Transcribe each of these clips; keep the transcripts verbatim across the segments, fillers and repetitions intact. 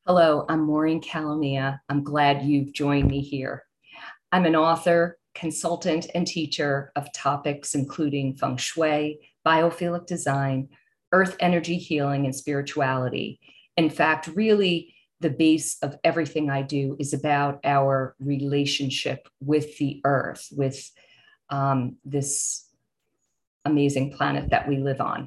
Hello, I'm Maureen Calamia. I'm glad you've joined me here. I'm an author, consultant, and teacher of topics including feng shui, biophilic design, earth energy healing, and spirituality. In fact, really, the base of everything I do is about our relationship with the earth, with um, this amazing planet that we live on.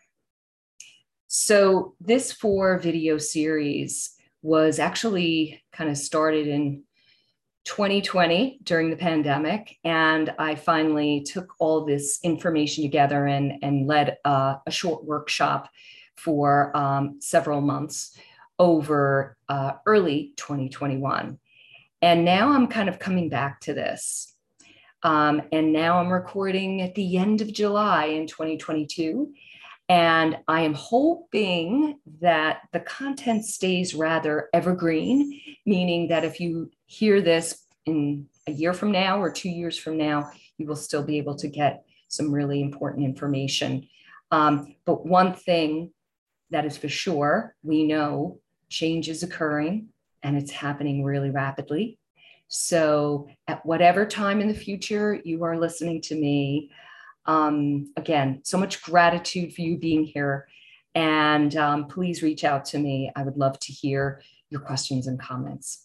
So, this four video series was actually kind of started in twenty twenty during the pandemic. And I finally took all this information together and, and led uh, a short workshop for um, several months over uh, early twenty twenty-one. And now I'm kind of coming back to this. Um, and now I'm recording at the end of July in twenty twenty-two. And I am hoping that the content stays rather evergreen, meaning that if you hear this in a year from now or two years from now, you will still be able to get some really important information. Um, but one thing that is for sure, we know change is occurring and it's happening really rapidly. So at whatever time in the future you are listening to me, um, again, so much gratitude for you being here. And um, please reach out to me. I would love to hear your questions and comments.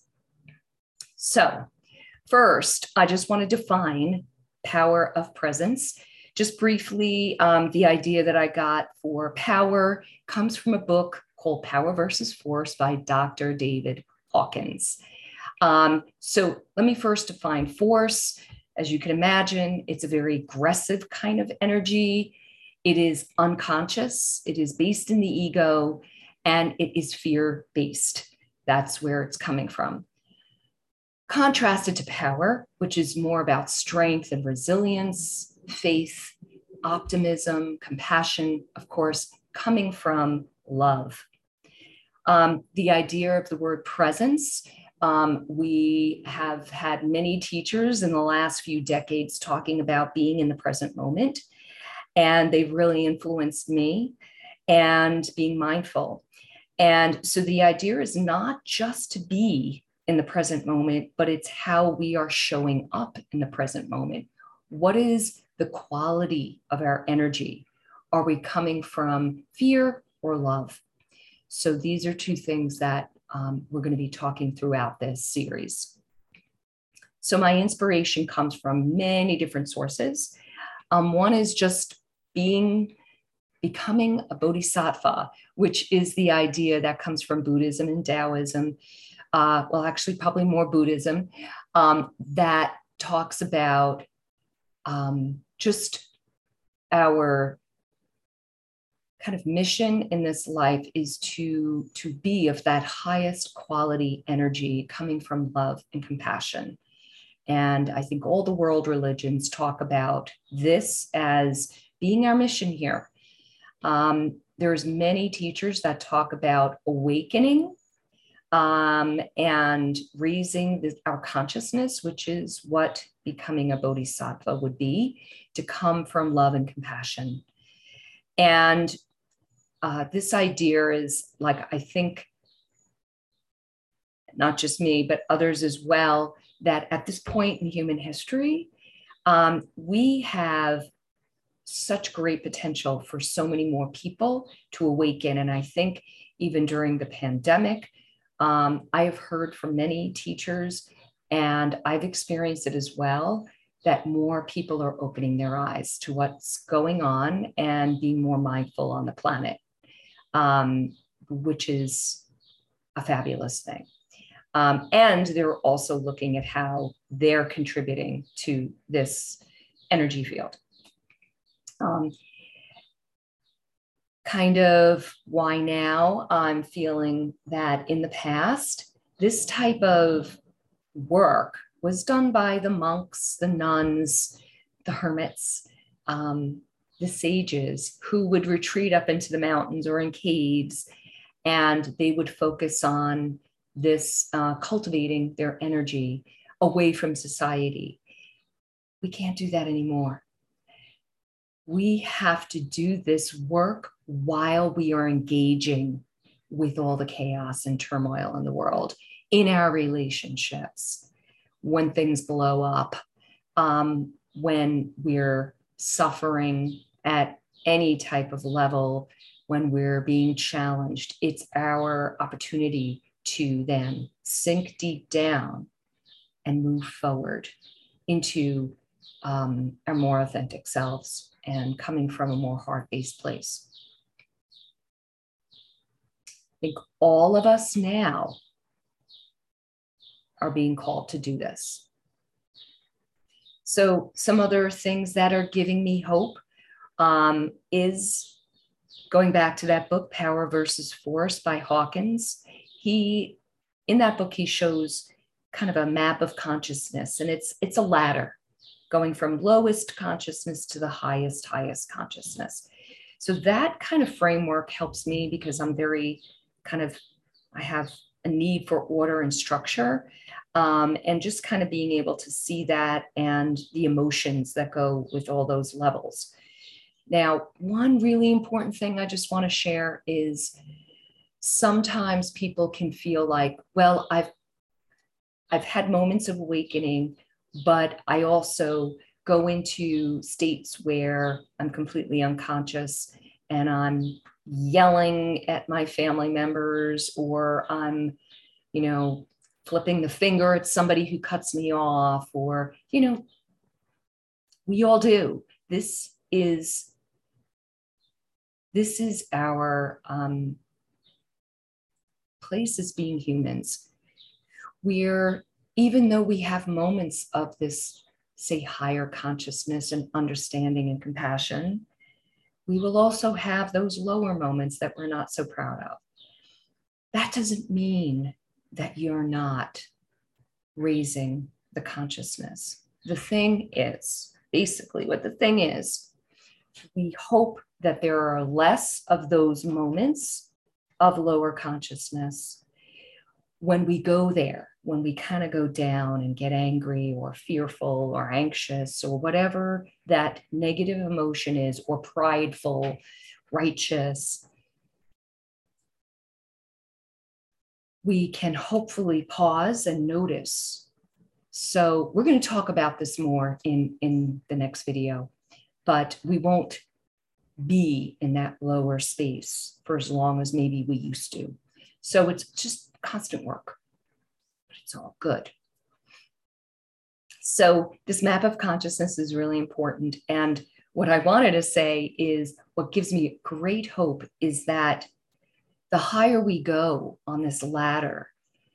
So, first, I just want to define power of presence. Just briefly, um, the idea that I got for power comes from a book called Power versus Force by Doctor David Hawkins. Um, so, let me first define force. As you can imagine, it's a very aggressive kind of energy. It is unconscious, it is based in the ego, and it is fear-based. That's where it's coming from. Contrasted to power, which is more about strength and resilience, faith, optimism, compassion, of course, coming from love. Um, the idea of the word presence. Um, we have had many teachers in the last few decades talking about being in the present moment, and they've really influenced me and being mindful. And so the idea is not just to be in the present moment, but it's how we are showing up in the present moment. What is the quality of our energy? Are we coming from fear or love? So these are two things that um, we're going to be talking throughout this series. So my inspiration comes from many different sources. Um, one is just being, becoming a bodhisattva, which is the idea that comes from Buddhism and Taoism. Uh, well, actually, probably more Buddhism, um, that talks about um, just our kind of mission in this life is to, to be of that highest quality energy coming from love and compassion. And I think all the world religions talk about this as being our mission here. Um, there's many teachers that talk about awakening um, and raising the, our consciousness, which is what becoming a bodhisattva would be, to come from love and compassion. And uh, this idea is like, I think, not just me, but others as well, that at this point in human history, um, we have such great potential for so many more people to awaken. And I think even during the pandemic, um, I have heard from many teachers, and I've experienced it as well, that more people are opening their eyes to what's going on and being more mindful on the planet, um, which is a fabulous thing. Um, and they're also looking at how they're contributing to this energy field. Um, kind of why now I'm feeling that in the past, this type of work was done by the monks, the nuns, the hermits, um, the sages who would retreat up into the mountains or in caves, and they would focus on this uh, cultivating their energy away from society. We can't do that anymore. We have to do this work while we are engaging with all the chaos and turmoil in the world, in our relationships, when things blow up, um, when we're suffering at any type of level, when we're being challenged. It's our opportunity to then sink deep down and move forward into um, our more authentic selves and coming from a more heart-based place. I think all of us now are being called to do this. So some other things that are giving me hope um, is going back to that book, Power versus Force by Hawkins. He, in that book, he shows kind of a map of consciousness, and it's it's a ladder going from lowest consciousness to the highest, highest consciousness. So that kind of framework helps me because I'm very kind of, I have a need for order and structure, um, and just kind of being able to see that and the emotions that go with all those levels. Now, one really important thing I just want to share is sometimes people can feel like, well, I've I've had moments of awakening, but I also go into states where I'm completely unconscious and I'm yelling at my family members, or I'm, you know, flipping the finger at somebody who cuts me off, or, you know, we all do. This is, this is our um, place as being humans. We're, even though we have moments of this, say, higher consciousness and understanding and compassion, we will also have those lower moments that we're not so proud of. That doesn't mean that you're not raising the consciousness. The thing is, basically what the thing is, we hope that there are less of those moments of lower consciousness when we go there, when we kind of go down and get angry or fearful or anxious or whatever that negative emotion is, or prideful, righteous, we can hopefully pause and notice. So we're going to talk about this more in, in the next video, but we won't be in that lower space for as long as maybe we used to. So it's just constant work, but it's all good. So this map of consciousness is really important. And what I wanted to say is what gives me great hope is that the higher we go on this ladder,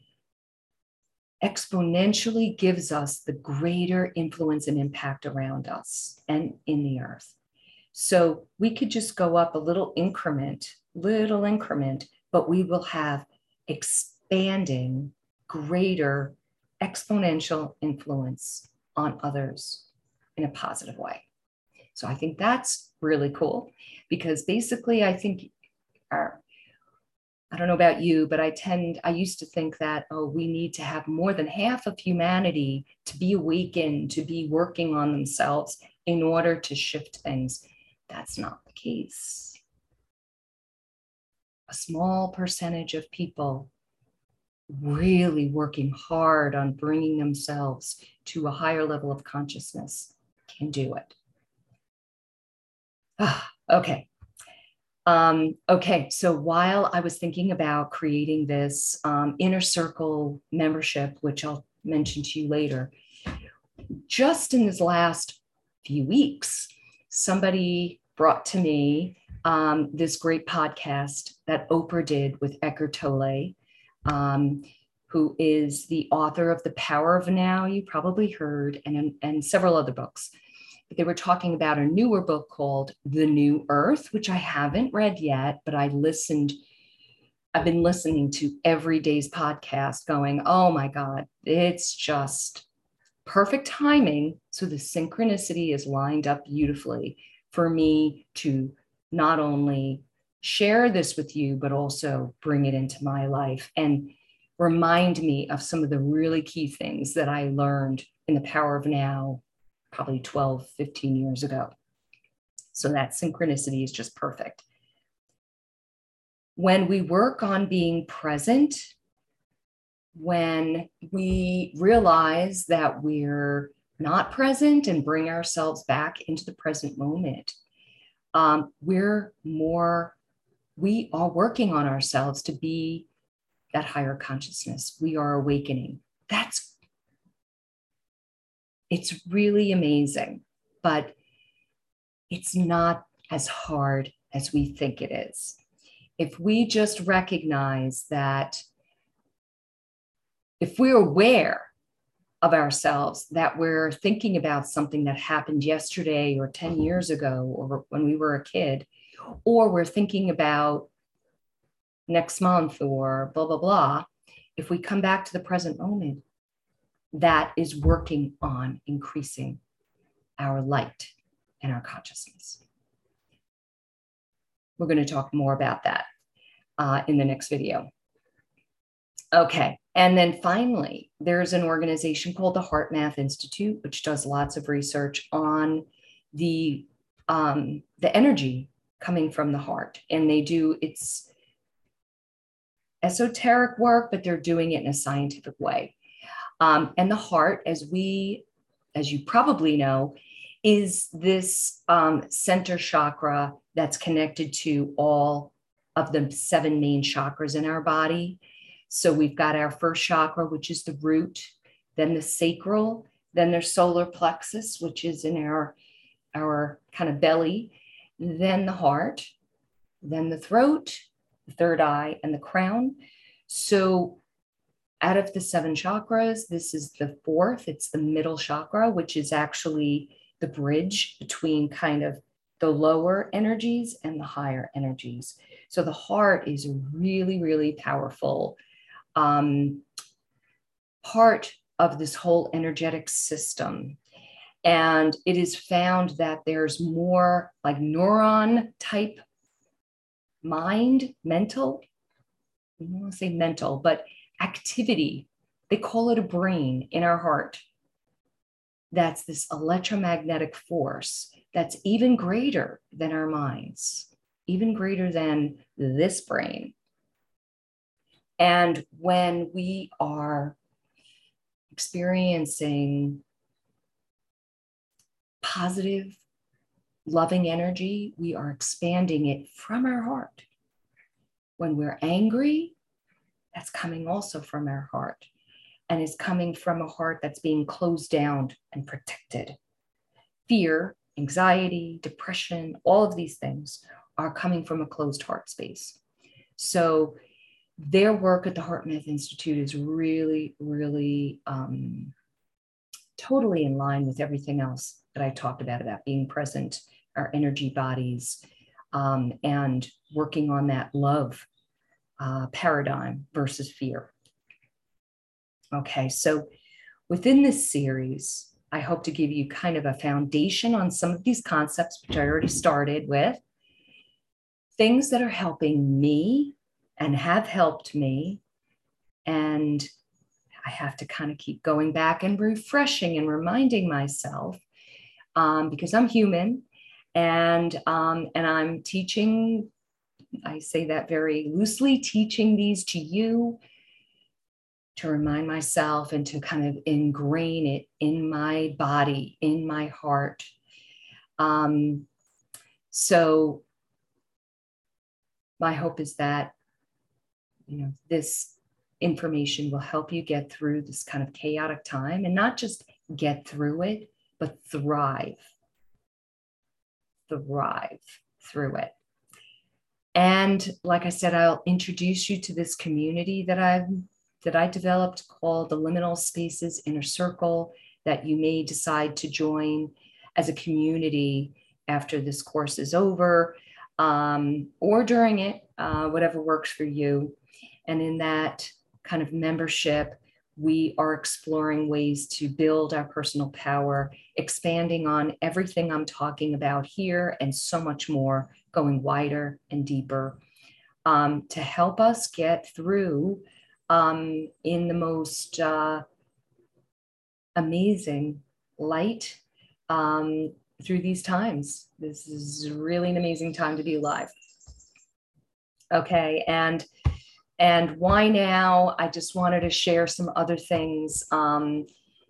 exponentially gives us the greater influence and impact around us and in the earth. So we could just go up a little increment, little increment, but we will have expanding, greater exponential influence on others in a positive way. So I think that's really cool, because basically I think our, I don't know about you, but I tend, I used to think that, oh, we need to have more than half of humanity to be awakened, to be working on themselves in order to shift things. That's not the case. A small percentage of people really working hard on bringing themselves to a higher level of consciousness can do it. Ah, okay. Um, okay, so while I was thinking about creating this um, inner circle membership, which I'll mention to you later, just in this last few weeks, somebody brought to me um, this great podcast that Oprah did with Eckhart Tolle, um, who is the author of The Power of Now, you probably heard, and, and several other books. But they were talking about a newer book called The New Earth, which I haven't read yet, but I listened, I've been listening to every day's podcast going, oh my God, it's just perfect timing. So the synchronicity is lined up beautifully for me to not only share this with you, but also bring it into my life and remind me of some of the really key things that I learned in The Power of Now, probably twelve, fifteen years ago. So that synchronicity is just perfect. when we work on being present, when we realize that we're not present and bring ourselves back into the present moment, um, we're more, we are working on ourselves to be that higher consciousness. We are awakening. That's, it's really amazing, but it's not as hard as we think it is. If we just recognize that, if we're aware of ourselves, that we're thinking about something that happened yesterday or ten years ago, or when we were a kid, or we're thinking about next month or blah, blah, blah, if we come back to the present moment, that is working on increasing our light and our consciousness. We're going to talk more about that uh, in the next video. Okay. And then finally, there's an organization called the HeartMath Institute, which does lots of research on the, um, the energy coming from the heart. And they do, it's esoteric work, but they're doing it in a scientific way. Um, and the heart, as we, as you probably know, is this um, center chakra that's connected to all of the seven main chakras in our body. So we've got our first chakra, which is the root, then the sacral, then there's solar plexus, which is in our, our kind of belly, then the heart, then the throat, the third eye, and the crown. So out of the seven chakras, this is the fourth. It's the middle chakra, which is actually the bridge between kind of the lower energies and the higher energies. So the heart is a really, really powerful um, part of this whole energetic system. And it is found that there's more like neuron type mind, mental, I don't want to say mental, but activity. They call it a brain in our heart. That's this electromagnetic force that's even greater than our minds, even greater than this brain. And when we are experiencing positive, loving energy, we are expanding it from our heart. When we're angry, that's coming also from our heart, and is coming from a heart that's being closed down and protected. Fear, anxiety, depression, all of these things are coming from a closed heart space. So their work at the HeartMath Institute is really, really um, totally in line with everything else that I talked about, about being present, our energy bodies, um, and working on that love uh, paradigm versus fear. Okay, so within this series, I hope to give you kind of a foundation on some of these concepts, which I already started with, things that are helping me and have helped me. And I have to kind of keep going back and refreshing and reminding myself um, because I'm human and, um, and I'm teaching, I say that very loosely, teaching these to you to remind myself and to kind of ingrain it in my body, in my heart. Um, so my hope is that, you know, this information will help you get through this kind of chaotic time, and not just get through it, but thrive, thrive through it. And like I said, I'll introduce you to this community that I've that I developed called the Liminal Spaces Inner Circle, that you may decide to join as a community after this course is over, um, or during it, uh, whatever works for you. And in that kind of membership, we are exploring ways to build our personal power, expanding on everything I'm talking about here and so much more, going wider and deeper, um, to help us get through um, in the most uh, amazing light um, through these times. This is really an amazing time to be alive. Okay. And and why now? I just wanted to share some other things. Um,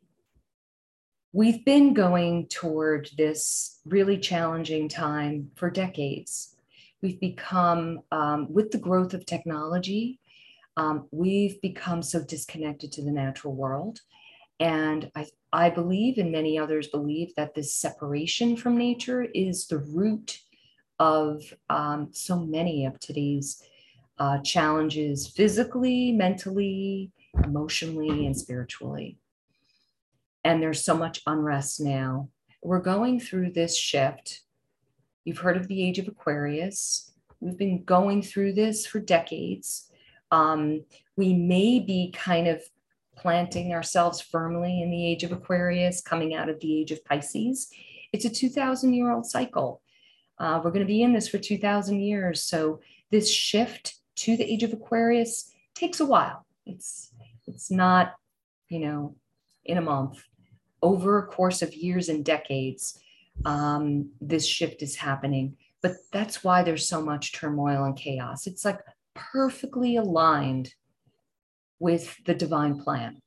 we've been going toward this really challenging time for decades. We've become, um, with the growth of technology, um, we've become so disconnected to the natural world. And I, I believe, and many others believe, that this separation from nature is the root of um, so many of today's uh, challenges, physically, mentally, emotionally, and spiritually. And there's so much unrest now. We're going through this shift. You've heard of the age of Aquarius. We've been going through this for decades. Um, we may be kind of planting ourselves firmly in the age of Aquarius, coming out of the age of Pisces. It's a two thousand year old cycle. Uh, we're going to be in this for two thousand years. So this shift to the age of Aquarius takes a while. It's, it's not, you know, in a month. Over a course of years and decades, um, this shift is happening. But that's why there's so much turmoil and chaos. It's like perfectly aligned with the divine plan.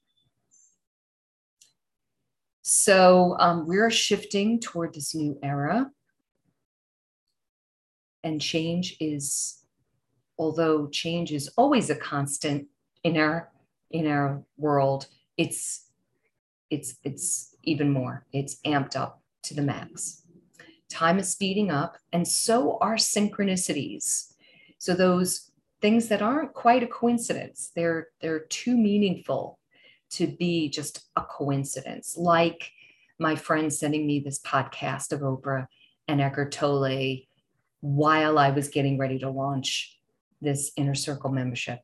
So um, we're shifting toward this new era. And change is, although change is always a constant in our in our world, it's it's it's even more. It's amped up to the max. Time is speeding up, and so are synchronicities. So those things that aren't quite a coincidence, they're they're too meaningful to be just a coincidence. Like my friend sending me this podcast of Oprah and Eckhart Tolle while I was getting ready to launch this Inner Circle membership.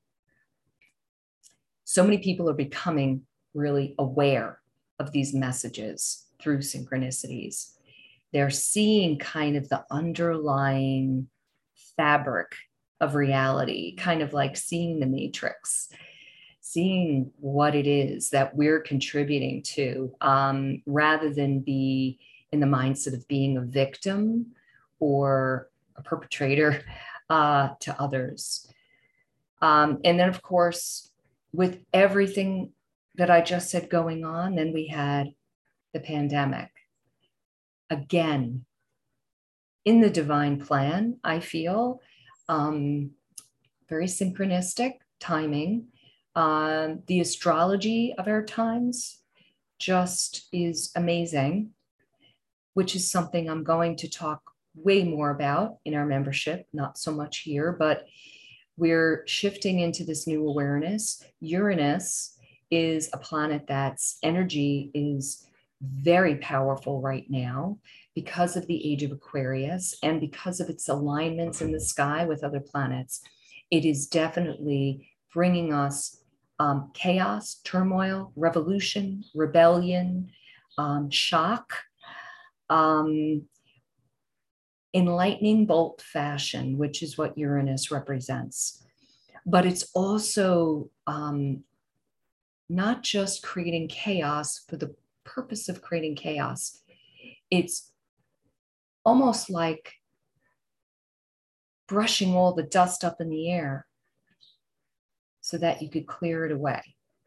So many people are becoming really aware of these messages through synchronicities. They're seeing kind of the underlying fabric of reality, kind of like seeing the matrix, seeing what it is that we're contributing to, um, rather than be in the mindset of being a victim or a perpetrator uh, to others. Um, and then, of course, with everything that I just said going on, then we had the pandemic. Again, in the divine plan, I feel um, very synchronistic timing. Um, the astrology of our times just is amazing, which is something I'm going to talk way more about in our membership, not so much here, but we're shifting into this new awareness. Uranus is a planet that's energy is very powerful right now because of the age of Aquarius and because of its alignments in the sky with other planets. It is definitely bringing us um, chaos, turmoil, revolution, rebellion, um, shock, um, in lightning bolt fashion, which is what Uranus represents. But it's also um, not just creating chaos for the purpose of creating chaos. It's almost like brushing all the dust up in the air so that you could clear it away.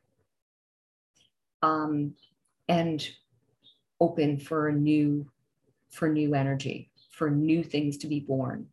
Um, and open for a new, for new energy, for new things to be born,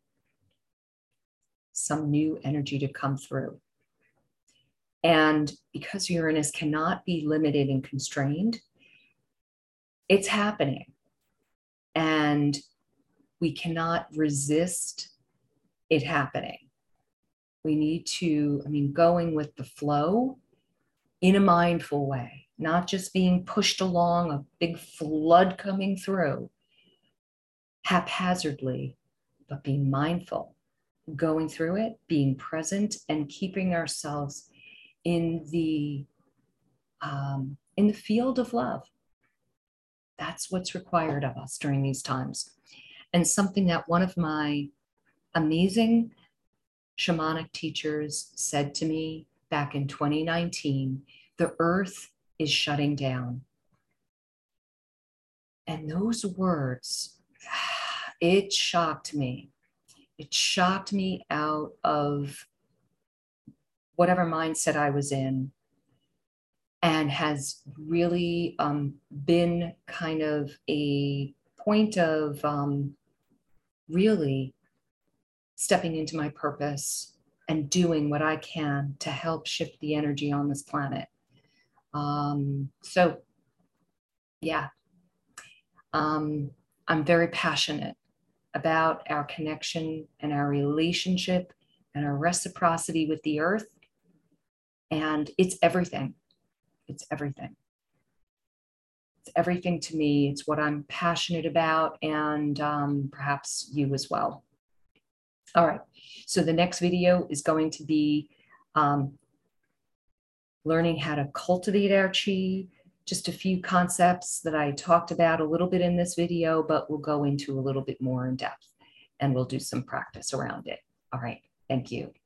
some new energy to come through. And because Uranus cannot be limited and constrained, it's happening. And we cannot resist it happening. We need to, I mean, going with the flow in a mindful way, not just being pushed along, a big flood coming through haphazardly, but being mindful, going through it, being present, and keeping ourselves in the um, in the field of love. That's what's required of us during these times. And something that one of my amazing shamanic teachers said to me back in twenty nineteen, the earth is shutting down. And those words, it shocked me it shocked me out of whatever mindset I was in, and has really um, been kind of a point of um, really stepping into my purpose and doing what I can to help shift the energy on this planet. Um, so, yeah, um, I'm very passionate about our connection and our relationship and our reciprocity with the earth. And it's everything. It's everything. It's everything to me. It's what I'm passionate about, and um, perhaps you as well. All right. So the next video is going to be um, learning how to cultivate our chi. Just a few concepts that I talked about a little bit in this video, but we'll go into a little bit more in depth, and we'll do some practice around it. All right. Thank you.